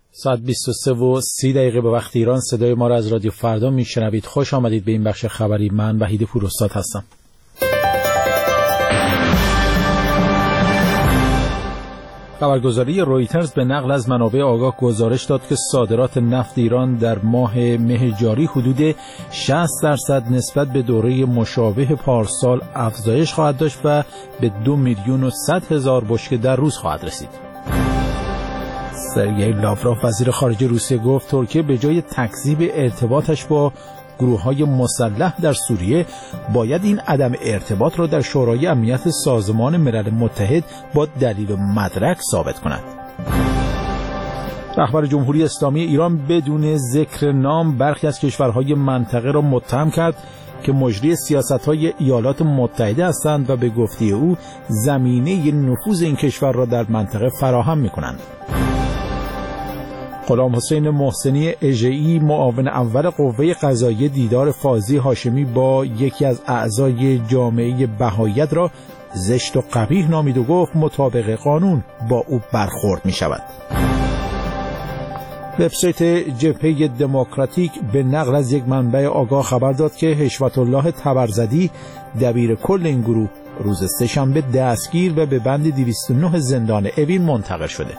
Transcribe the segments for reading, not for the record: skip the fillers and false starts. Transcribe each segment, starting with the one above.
ساعت 23:30 به وقت ایران. صدای ما را از رادیو فردا میشنوید. خوش آمدید به این بخش خبری. من وحید پوراستاد هستم. خبرگزاری رویترز به نقل از منابع آگاه گزارش داد که صادرات نفت ایران در ماه مه جاری حدود 60% نسبت به دوره مشابه پارسال افزایش خواهد داشت و به 2,100,000 بشکه در روز خواهد رسید. سرگئی لاوروف وزیر خارجه روسیه گفت ترکیه به جای تکذیب ارتباطش با گروه‌های مسلح در سوریه باید این عدم ارتباط را در شورای امنیت سازمان ملل متحد با دلیل و مدرک ثابت کند. رهبر جمهوری اسلامی ایران بدون ذکر نام برخی از کشورهای منطقه را متهم کرد که مجری سیاست‌های ایالات متحده هستند و به گفته او زمینه نفوذ این کشور را در منطقه فراهم می‌کنند. غلام حسین محسنی اژه‌ای معاون اول قوه قضاییه دیدار فاضی هاشمی با یکی از اعضای جامعه بهائیت را زشت و قبیح نامید و گفت مطابق قانون با او برخورد می شود. وبسایت جبهه دموکراتیک به نقل از یک منبع آگاه خبر داد که حشمت الله تبرزدی دبیر کل این گروه روز سه‌شنبه دستگیر و به بند 209 زندان اوین منتقل شده.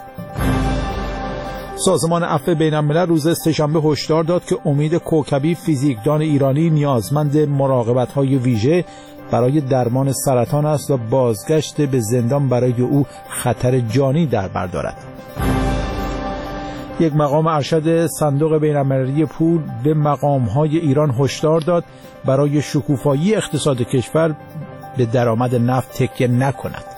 سازمان عفو بین‌الملل روز سه‌شنبه هشدار داد که امید کوکبی فیزیکدان ایرانی نیازمند مراقبت‌های ویژه برای درمان سرطان است و بازگشت به زندان برای او خطر جانی در بر دارد. یک مقام ارشد صندوق بین‌المللی پول به مقام‌های ایران هشدار داد برای شکوفایی اقتصاد کشور به درآمد نفت تکیه نکند.